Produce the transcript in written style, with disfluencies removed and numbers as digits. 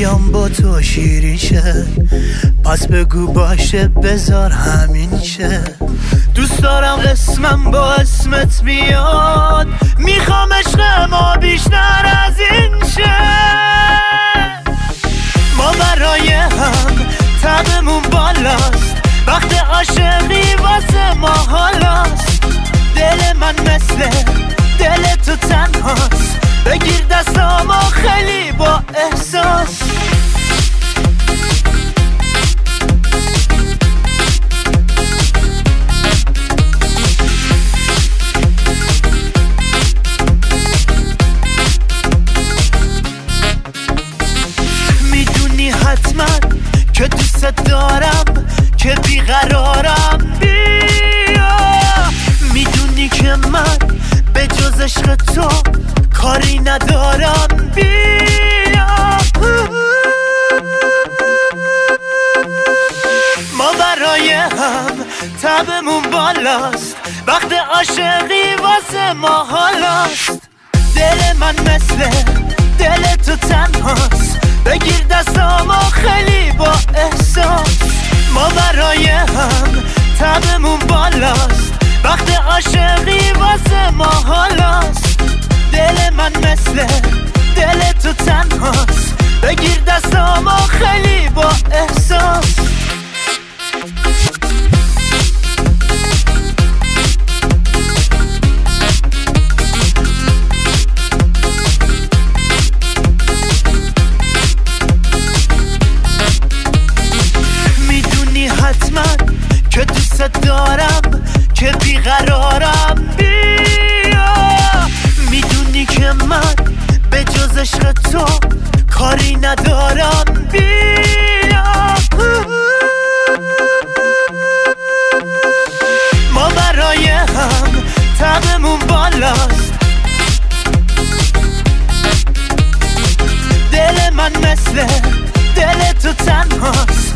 بیام با تو شیرین شه، پس بگو باشه بذار همین شه. دوست دارم اسمم با اسمت میاد، میخوام عشق ما بیشتر از این شه. ما برای هم تبمون بالاست، وقت عاشقی واسه ما حالاست. دل من مثل دل تو تنهاست، بگیر دستامو خیلی با احساس. میدونی حتما که دوست دارم، که بیقرارم. بیا میدونی که من به جز عشق تو کاری ندارم. بیا ما برای هم تبمون بالاست، وقت عاشقی واسه ما حالاست. دل من مثل دل تو تنهاست، بگیر دستامو خیلی با احساس. ما برای هم تبمون بالاست، وقت عاشقی واسه ما حالاست. دل من مثل دل تو تنهاست، بگیر دستامو خیلی با احساس. میدونی حتما که دوست دارم، که بیقرارم. بیا میدونی که من به جز عشق تو کاری ندارم. بیا ما برای هم تبمون بالاست، دل من مثل دل تو تنهاست،